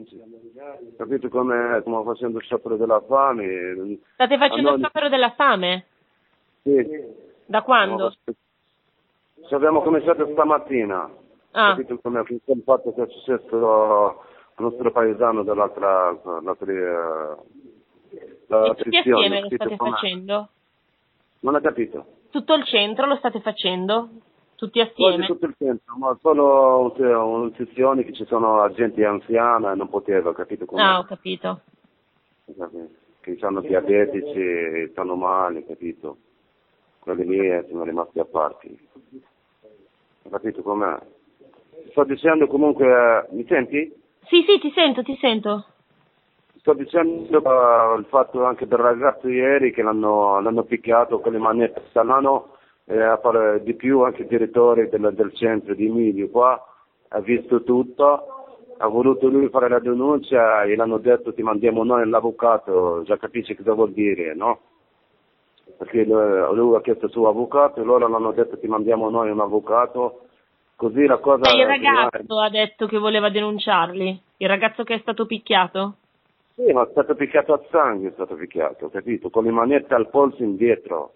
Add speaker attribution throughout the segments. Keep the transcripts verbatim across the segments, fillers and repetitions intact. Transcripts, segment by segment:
Speaker 1: capito come stiamo facendo il sciopero della fame.
Speaker 2: State facendo
Speaker 1: noi...
Speaker 2: il sciopero della fame?
Speaker 1: Sì.
Speaker 2: Da quando?
Speaker 1: Ci abbiamo cominciato stamattina,
Speaker 2: ah.
Speaker 1: capito come il fatto che è successo al nostro paesano dall'altra, dall'altra,
Speaker 2: dall'altra tutti assieme lo state com'è? facendo?
Speaker 1: Non ho capito.
Speaker 2: Tutto il centro lo state facendo? Tutti assieme?
Speaker 1: Quasi tutto il centro, ma solo un sezioni che ci sono agenti anziani e non poteva, capito come?
Speaker 2: Ah, ho capito.
Speaker 1: Che hanno diabetici, stanno male, capito? Quelli lì sono rimasti a parte. Capito com'è? Sto dicendo comunque, mi senti?
Speaker 2: Sì, sì, ti sento, ti sento.
Speaker 1: Sto dicendo uh, il fatto anche del ragazzo ieri che l'hanno, l'hanno picchiato con le manette Salano, eh, a fare di più anche il direttore del, del centro di Emilio qua, ha visto tutto, ha voluto lui fare la denuncia e l'hanno detto ti mandiamo noi l'avvocato, già capisci cosa vuol dire, no? Perché lui ha chiesto il suo avvocato e loro l'hanno detto ti mandiamo noi un avvocato, così la cosa...
Speaker 2: E il ragazzo ha detto che voleva denunciarli, il ragazzo che è stato picchiato?
Speaker 1: Sì, ma è stato picchiato a sangue, è stato picchiato, capito? Con le manette al polso indietro.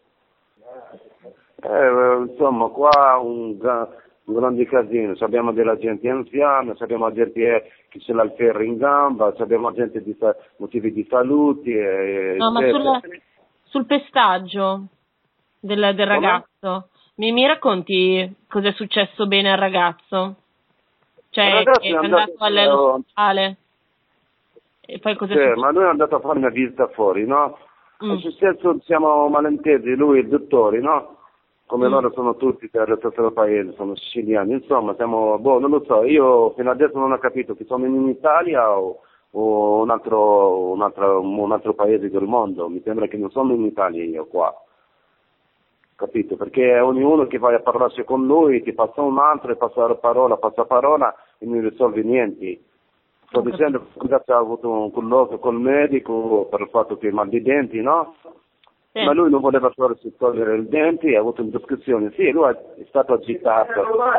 Speaker 1: Eh, insomma, qua un, un grande casino, abbiamo della gente anziana, abbiamo gente che ce l'ha il ferro in gamba, abbiamo gente di motivi di salute. E,
Speaker 2: no, ma sulla, sul pestaggio del, del ragazzo, mi, mi racconti cosa è successo bene al ragazzo? Cioè, è, è andato all'ospedale? E poi cosa
Speaker 1: sì, ma lui è andato a fare una visita fuori, no?
Speaker 2: Mm.
Speaker 1: In senso siamo malintesi, lui e il dottore, no? Come mm. loro sono tutti del stesso paese, sono siciliani, insomma, siamo, boh, non lo so, io fino adesso non ho capito che sono in Italia o, o un, altro, un, altro, un altro paese del mondo, mi sembra che non sono in Italia io qua, capito? Perché ognuno che va a parlarsi con lui, ti passa un altro e passa parola, passa parola e non risolve niente. Sto dicendo che ha avuto un colloquio col medico per il fatto che ha mal di denti, no? Sì. Ma lui non voleva togliere i denti, ha avuto indiscrezione. Sì, lui è stato agitato.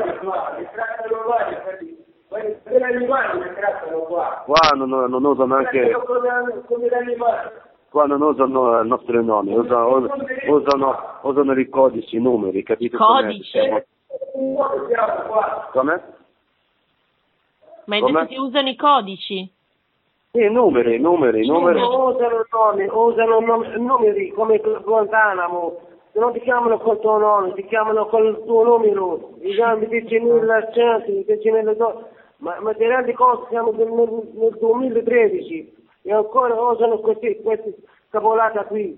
Speaker 1: Qua non, non usano anche... Qua non usano i nostri nomi, usano, usano, usano i codici, i numeri, capito?
Speaker 2: Codici?
Speaker 1: Come?
Speaker 2: Ma hai detto che usano i codici?
Speaker 1: Sì, numeri, numeri, numeri.
Speaker 3: Usano nomi, usano nom- numeri come Guantanamo, se non ti chiamano col tuo nome, ti chiamano col tuo numero, ti chiamano diecimila cento, diecimila dollari, ma, ma ti rendi conto siamo nel, nel duemilatredici e ancora usano questi, questi capolata qui.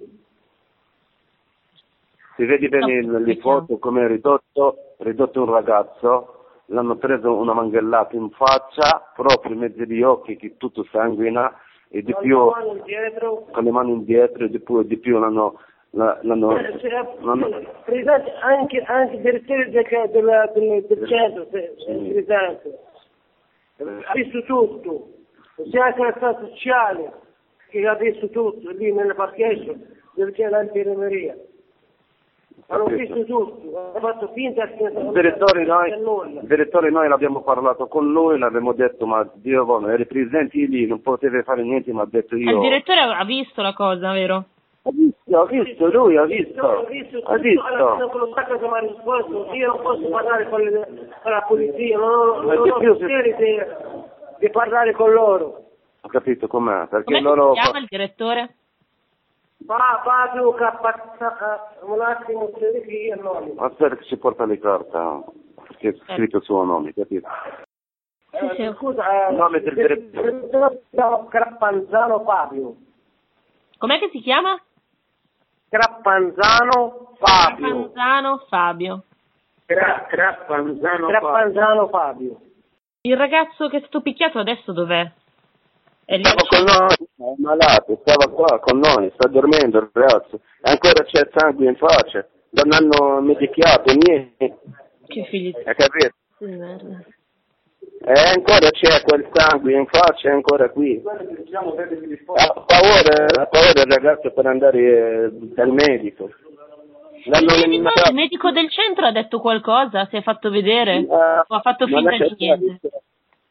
Speaker 1: Si vedi bene no, le foto come è ridotto, ridotto un ragazzo. L'hanno preso una manghellata in faccia, proprio in mezzo agli occhi, che tutto sanguina, e di più, con le mani indietro, e di più, di più l'hanno, l'hanno, l'hanno...
Speaker 3: Anche, anche il direttore del, del, del, del centro, presente, ha visto tutto, c'è anche la stata sociale, che ha visto tutto, lì nel parcheggio, dove c'è l'antiremeria. Hanno visto tutto, hanno fatto finta che
Speaker 1: il direttore noi, il direttore noi l'abbiamo parlato con lui, l'abbiamo detto ma Dio buono, eri presenti lì, non potevi fare niente, ma ha detto io.
Speaker 2: Il direttore ha visto la cosa, vero?
Speaker 1: Ha visto, ha visto, lui ha visto.
Speaker 3: Ha visto, ha visto. Allora, quello che mi ha risposto, io non posso parlare con, le, con la polizia, non ho, non ho potere di, di parlare con loro.
Speaker 1: Ho capito com'è, perché
Speaker 2: come
Speaker 1: loro...
Speaker 2: si chiama il direttore?
Speaker 3: Va, Fabio, un attimo, se il nome.
Speaker 1: Aspetta che ci porta le carte, perché è scritto il suo nome, capito?
Speaker 3: Sì, sì. Eh, scusa,
Speaker 1: il nome del direttore.
Speaker 3: Crappanzano Fabio.
Speaker 2: Com'è che si chiama?
Speaker 3: Crappanzano Fabio.
Speaker 2: Crappanzano Fabio.
Speaker 3: Cra- Crappanzano, Crappanzano Fabio. Fabio.
Speaker 2: Il ragazzo che è stato picchiato adesso dov'è? È lì.
Speaker 1: Stava con noi, è malato, stava qua con noi, sta dormendo il ragazzo, e ancora c'è sangue in faccia, non hanno medicato niente.
Speaker 2: Che figli di...
Speaker 1: Hai capito?
Speaker 2: Sì, merda.
Speaker 1: E ancora c'è quel sangue in faccia, è ancora qui. Ha paura, ha paura il ragazzo per andare eh, dal medico.
Speaker 2: Il medico, il medico del centro ha detto qualcosa? Si è fatto vedere? Uh, o ha fatto finta di niente?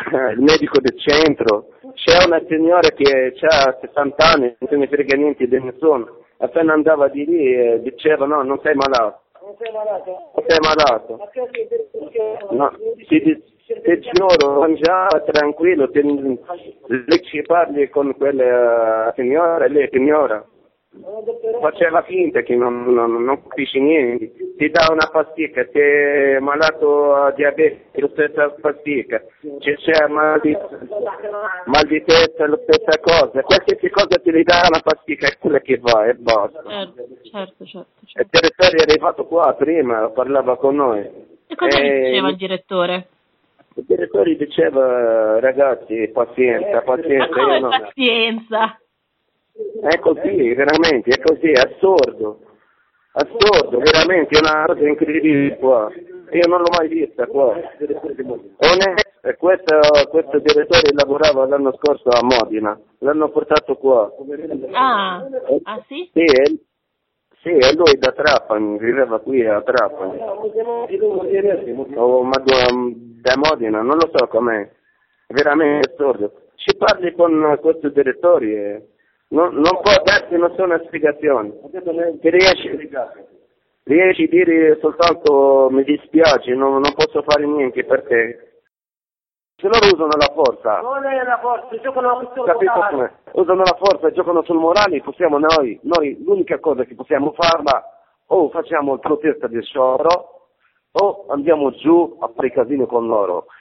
Speaker 1: il medico del centro, c'è una signora che ha sessanta anni, non se ne frega niente di nessuno, appena andava di lì eh, diceva no, non sei malato.
Speaker 3: Non sei malato?
Speaker 1: Non sei malato.
Speaker 3: Ma che perché?
Speaker 1: No, ti, ti giuro, mangiava tranquillo, ti, lei ci parli con quella uh, signora, lei signora. Faceva finta che non, non, non capisci niente, ti dà una pasticca, ti è malato a diabete, la stessa pasticca, c'è, c'è mal, di, mal di testa, la stessa cosa, qualsiasi cosa ti li dà una pasticca, è quella che va e basta.
Speaker 2: Certo, certo, certo. certo.
Speaker 1: Il direttore è arrivato qua prima, parlava con noi.
Speaker 2: E cosa
Speaker 1: e...
Speaker 2: gli diceva il direttore?
Speaker 1: Il direttore diceva ragazzi, pazienza, pazienza.
Speaker 2: Ma come
Speaker 1: io non...
Speaker 2: pazienza?
Speaker 1: È così, veramente, è così, è assurdo, assurdo, veramente, è una cosa incredibile qua, io non l'ho mai vista qua. Onesto, questo, questo direttore lavorava l'anno scorso a Modena, l'hanno portato qua.
Speaker 2: Ah, ah sì?
Speaker 1: Sì, è, sì, è lui da Trapani, viveva qui a Trapani. Oh, ma da Modena, non lo so com'è, è veramente assurdo. Ci parli con questo direttore e... Non, non può darti nessuna spiegazione. Ti riesci, riesci a dire soltanto mi dispiace, non, non posso fare niente per te. Se loro usano la forza.
Speaker 3: Non è la forza, giocano sul
Speaker 1: morale. Usano la forza, giocano sul morale, possiamo noi, noi l'unica cosa che possiamo farla, o facciamo il protesta del sciopero, o andiamo giù a fare casino con loro.